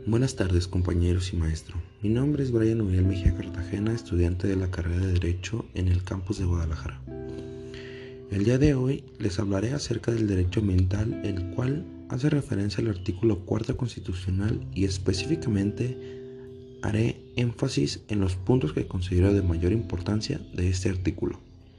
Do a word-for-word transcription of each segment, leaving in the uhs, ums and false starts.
Buenas tardes, compañeros y maestro. Mi nombre es Brian Uriel Mejía Cartagena, estudiante de la carrera de Derecho en el campus de Guadalajara. El día de hoy les hablaré acerca del derecho ambiental, el cual hace referencia al artículo cuarto constitucional y específicamente haré énfasis en los puntos que considero de mayor importancia de este artículo.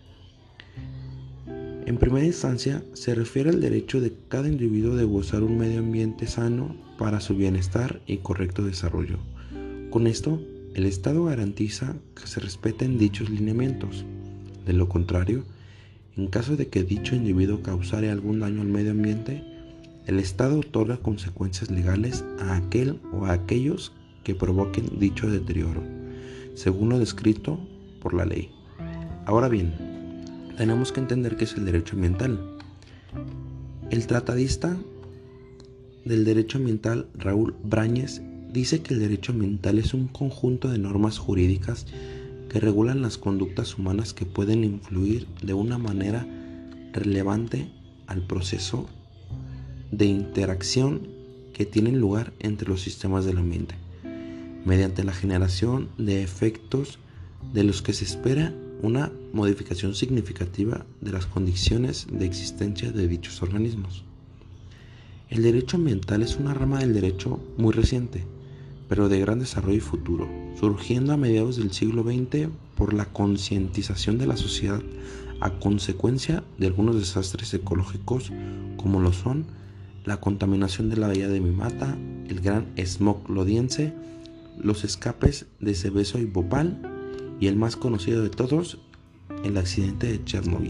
En primera instancia, se refiere al derecho de cada individuo de gozar un medio ambiente sano para su bienestar y correcto desarrollo. Con esto, el Estado garantiza que se respeten dichos lineamientos. De lo contrario, en caso de que dicho individuo causare algún daño al medio ambiente, el Estado otorga consecuencias legales a aquel o a aquellos que provoquen dicho deterioro, según lo descrito por la ley. Ahora bien, tenemos que entender qué es el derecho ambiental. El tratadista del derecho ambiental, Raúl Brañes, dice que el derecho ambiental es un conjunto de normas jurídicas que regulan las conductas humanas que pueden influir de una manera relevante al proceso de interacción que tienen lugar entre los sistemas del ambiente, mediante la generación de efectos de los que se espera una modificación significativa de las condiciones de existencia de dichos organismos. El derecho ambiental es una rama del derecho muy reciente, pero de gran desarrollo y futuro, surgiendo a mediados del siglo veinte por la concientización de la sociedad a consecuencia de algunos desastres ecológicos como lo son la contaminación de la bahía de Minamata, el gran smog lodiense, los escapes de Seveso y Bhopal y el más conocido de todos, el accidente de Chernobyl.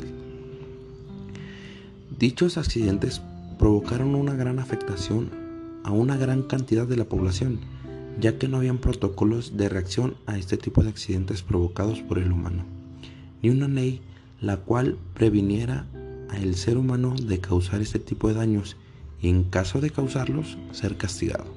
Dichos accidentes provocaron una gran afectación a una gran cantidad de la población, ya que no habían protocolos de reacción a este tipo de accidentes provocados por el humano, ni una ley la cual previniera al ser humano de causar este tipo de daños y en caso de causarlos, ser castigado.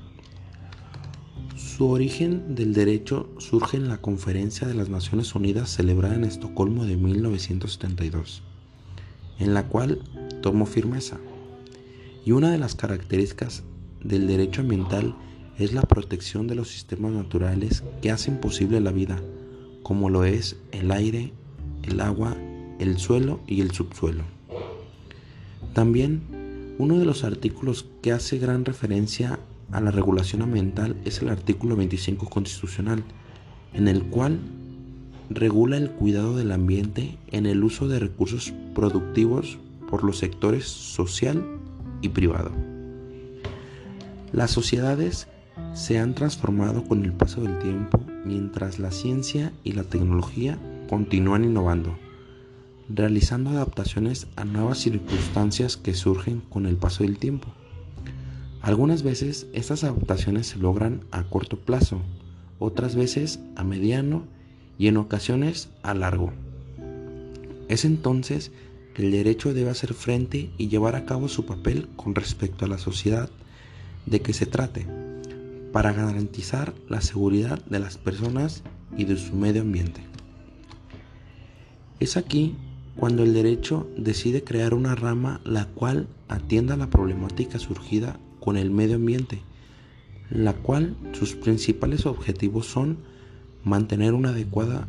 Su origen del derecho surge en la Conferencia de las Naciones Unidas celebrada en Estocolmo de mil novecientos setenta y dos, en la cual tomó firmeza. Y una de las características del derecho ambiental es la protección de los sistemas naturales que hacen posible la vida, como lo es el aire, el agua, el suelo y el subsuelo. También, uno de los artículos que hace gran referencia a la regulación ambiental es el artículo veinticinco constitucional, en el cual regula el cuidado del ambiente en el uso de recursos productivos por los sectores social y privado. Las sociedades se han transformado con el paso del tiempo mientras la ciencia y la tecnología continúan innovando, realizando adaptaciones a nuevas circunstancias que surgen con el paso del tiempo. Algunas veces estas adaptaciones se logran a corto plazo, otras veces a mediano y en ocasiones a largo. Es entonces que el derecho debe hacer frente y llevar a cabo su papel con respecto a la sociedad de que se trate, para garantizar la seguridad de las personas y de su medio ambiente. Es aquí cuando el derecho decide crear una rama la cual atienda la problemática surgida con el medio ambiente, la cual sus principales objetivos son mantener una adecuada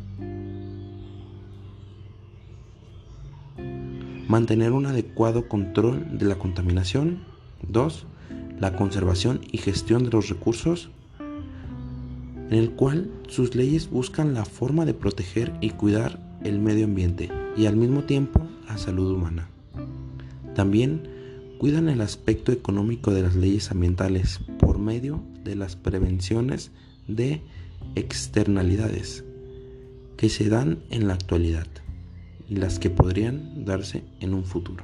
mantener un adecuado control de la contaminación, dos, la conservación y gestión de los recursos, en el cual sus leyes buscan la forma de proteger y cuidar el medio ambiente y al mismo tiempo la salud humana. También cuidan el aspecto económico de las leyes ambientales por medio de las prevenciones de externalidades que se dan en la actualidad y las que podrían darse en un futuro.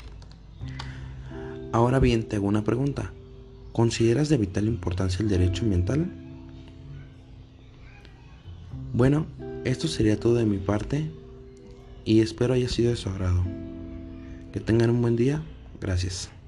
Ahora bien, te hago una pregunta. ¿Consideras de vital importancia el derecho ambiental? Bueno, esto sería todo de mi parte y espero haya sido de su agrado. Que tengan un buen día. Gracias.